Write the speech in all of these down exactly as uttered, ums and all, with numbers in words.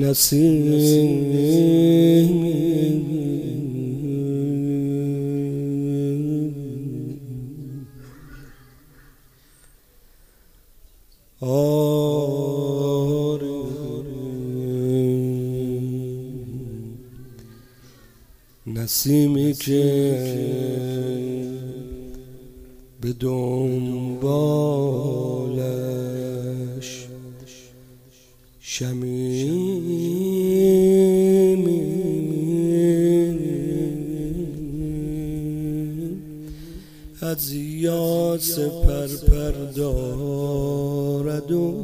نسیم آره نسیمی که به دنبالش شمیمی از یاس پرپر دارد و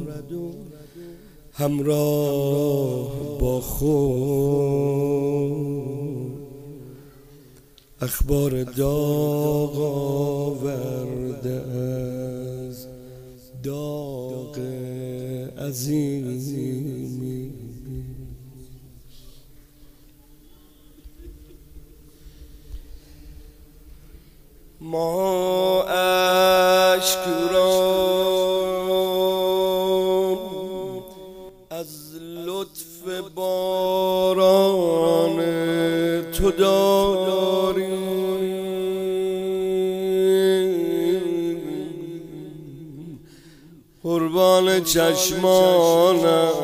همراه با خود اخبار داغ آورده از داغ عظیمی ما اشک را از لطف باران تو داریم قربان چشمانت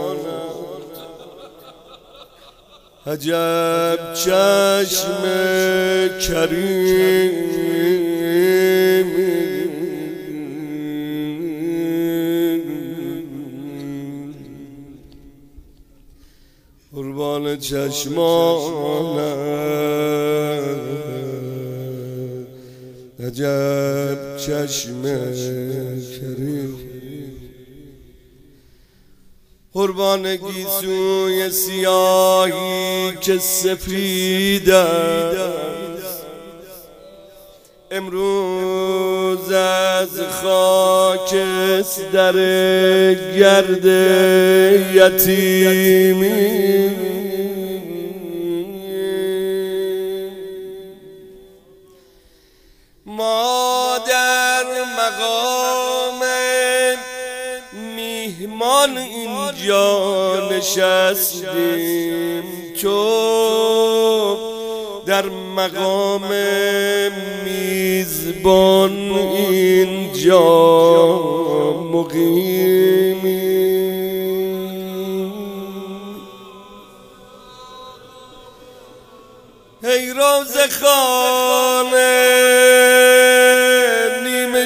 عجب چشم کریم قربان چشمانت عجب چشم کریم قربان گیسوی سیاهی که سفید است امروز از خاکستر گرد یتیمی ما در مقام میهمان اینجا نشستیم تو در مقام میزبان اینجا مقیمی ای روزه خانه نیمه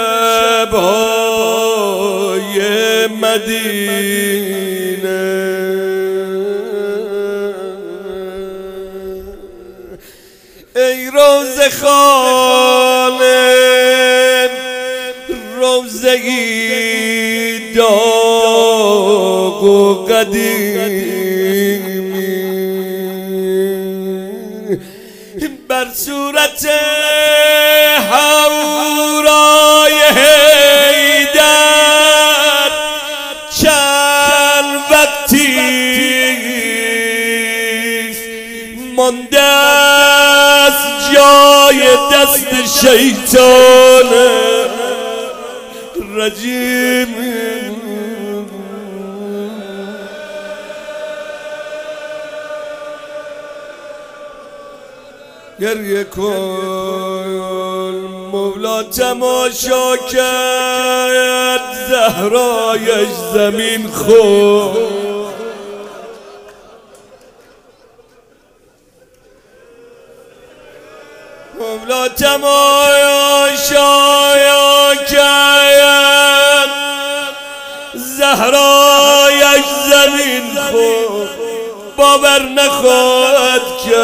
شب‌های مدینه ای روزه خانه روزه ای داغ و قدیمی بر صورت حورای حیدر چند وقتیست مانده است جای دست شیطان رجیم گریه کن مولا تماشا کرد زهرایش زمین خورد مولا تماشا کرد زهرایش زمین خورد باور نخواهد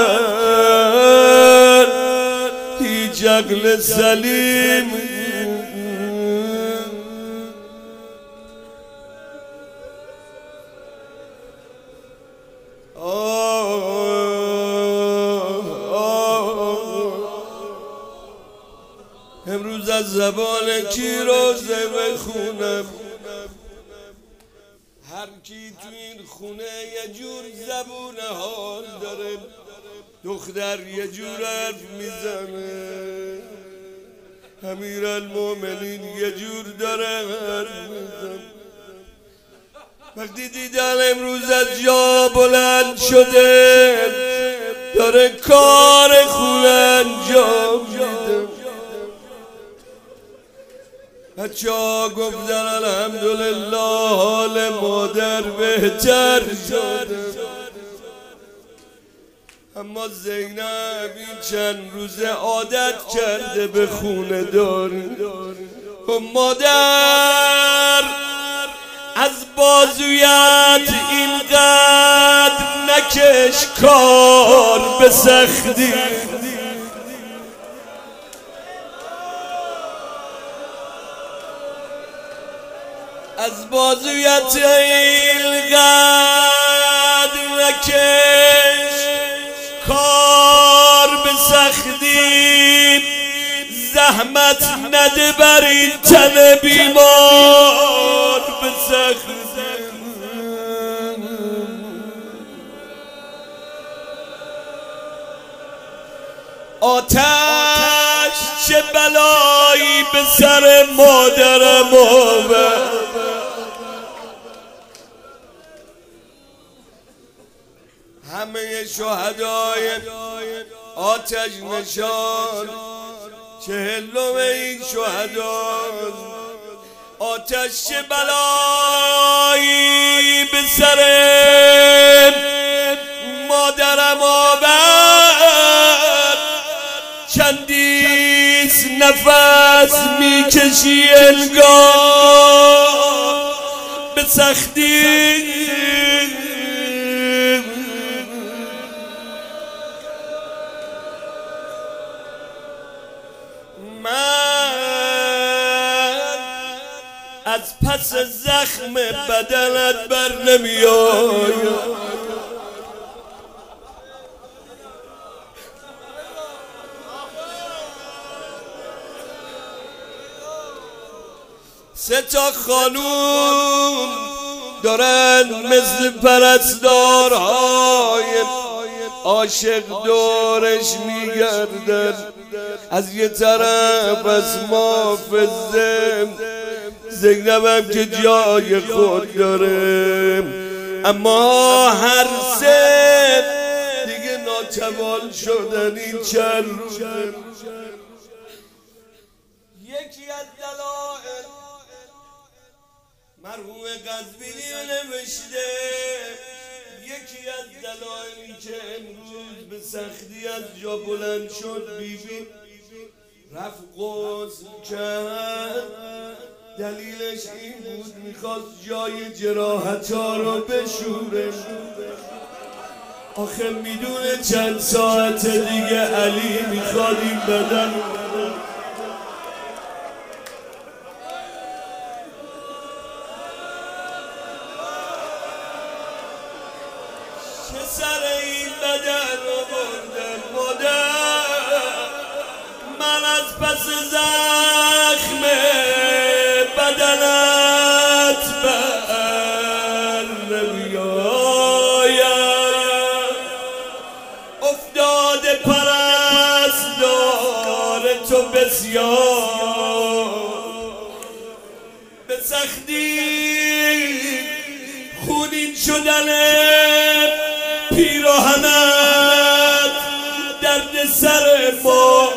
کرد هیچ عقل سلیم امروز از زبان کی روزه بخونم هر کی تو این خونه یه جور زبون حال داره دختر یه جور حرف میزنه امیرالمومنین یه جور داره حرف میزنه وقتی دیدن امروز از جا بلند شده داره کار خوب انجام میده، بچه ها گفتن الحمدلله حال مادر بهتر شده. اما زینب این چند روز عادت کرده به خونه داری. مادر از بازویت اینقدر نکش کار به سختی، از بازویت اینقدر نکش کار به سختی، زحمت نده بر این تن بیمار به سختی. آتش چه بلایی به سر مادرم آورد، همه شهدای آتش نشان چهلم این شهدا، آتش چه بلایی به سر مادرم آورد، چندیس نفس میکشی انگار به سختی. از پس زخم بدنت بر نمیایم، سه تا خانوم دارن مثل پرستارهای عاشق دورش میگردن، از یه طرف از مافزه زینبم که جای خود داره، اما هر سه دیگه ناتوان شدن این چند روز. یکی از دلائل مرحوم قزوینی نوشته، یکی از دلایلی که امروز به سختی از جا بلند شد بیبی رفت غسل کرد، دلیلش این بود میخواست جای جراحت ها رو بشوره. آخه میدونه چند ساعت دیگه علی میخواد این بدن چه سر این بدن رو بردن. مادر من از پس زخم بدنت بر نمیایم، افتاده پرستار تو بسیار به سختی، خونین شدن پیراهنت درد سر ما،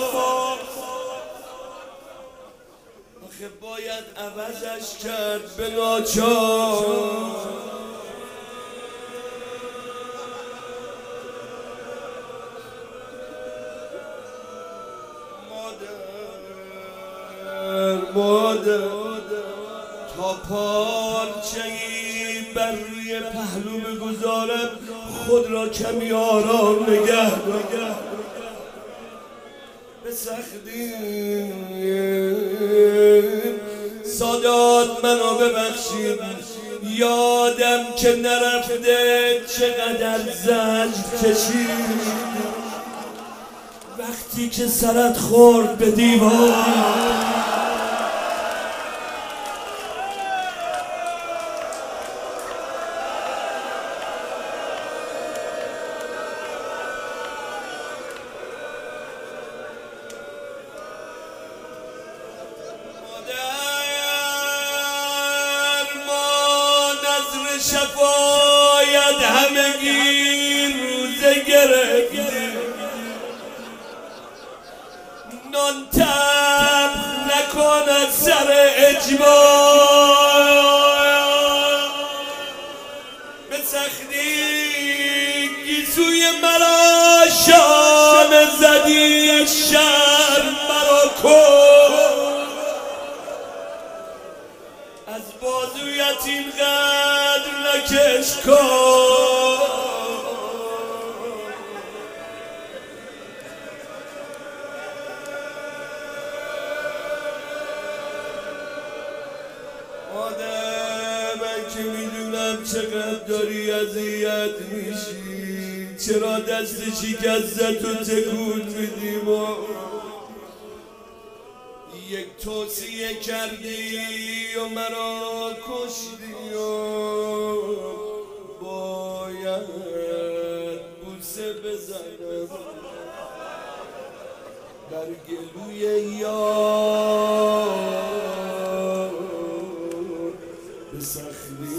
آخه باید عوضش کرد به ناچار. مادر مادر تا پارچه‌ای بر روی پهلو بگذارم خود را کمی آرام نگه به سختی. سادات منو ببخشید، یادم که نرفته چقدر زجر کشید وقتی که سرت خورد به دیوار. گرفتی نان تب نکن از سر اجبار به سختی گیسوی مرا شانه زدی شرم مرا کن از بازویت اینقدر نکش کن آدم که میدونم چقدر داری اذیت میشی چرا دست شکستت و تکون میدی ما یک توصیه کردی و مرا کشتی و باید بوسه بزنم در گلوی یار به سختی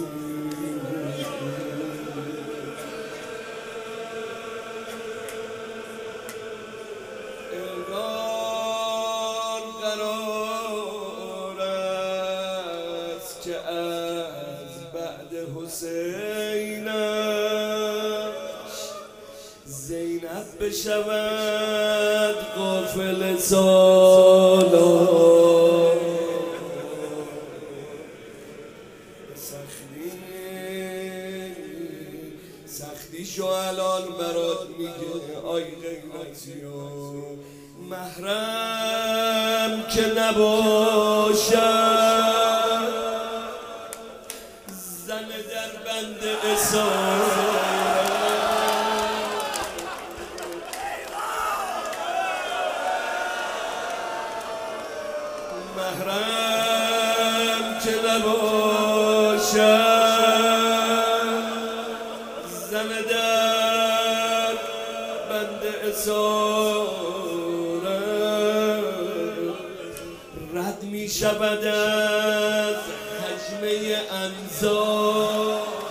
انگار قرار است که از بعد حسینش زینب بشود غافل سالار سختی سختی شو الان برات میگه آی غیرتی محرم که نباشد زن در بند اسارت محرم که نباشد زن در بند اسارت رد می شود از حجمه انظار